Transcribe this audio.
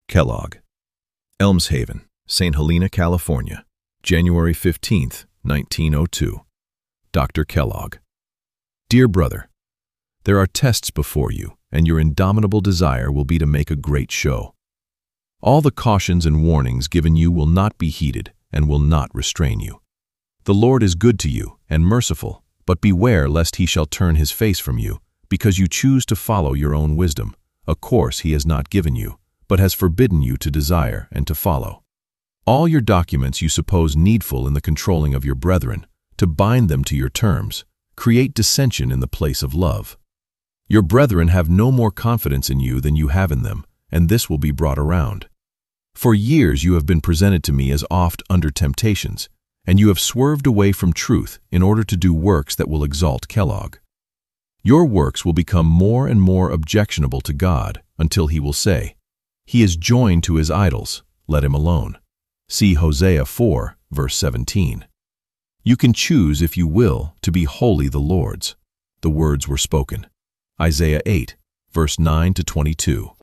Kellogg. Elms Haven, St. Helena, California, January 15, 1902. Dr. Kellogg. Dear brother, there are tests before you, and your indomitable desire will be to make a great show. All the cautions and warnings given you will not be heeded and will not restrain you. The Lord is good to you and merciful, but beware lest he shall turn his face from you, because you choose to follow your own wisdom, a course he has not given you, but has forbidden you to desire and to follow. All your documents you suppose needful in the controlling of your brethren, to bind them to your terms, create dissension in the place of love. Your brethren have no more confidence in you than you have in them, and this will be brought around. For years you have been presented to me as oft under temptations, and you have swerved away from truth in order to do works that will exalt Kellogg. Your works will become more and more objectionable to God until he will say, "He is joined to his idols, let him alone." See Hosea 4, verse 17. You can choose, if you will, to be wholly the Lord's. The words were spoken. Isaiah 8, verse 9 to 22.